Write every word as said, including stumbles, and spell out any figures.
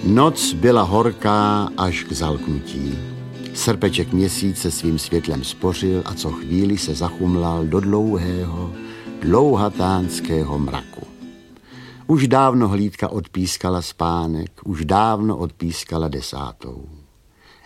Noc byla horká až k zalknutí. Srpeček měsíce svým světlem spořil a co chvíli se zachumlal do dlouhého, dlouhatánského mraku. Už dávno hlídka odpískala spánek, už dávno odpískala desátou.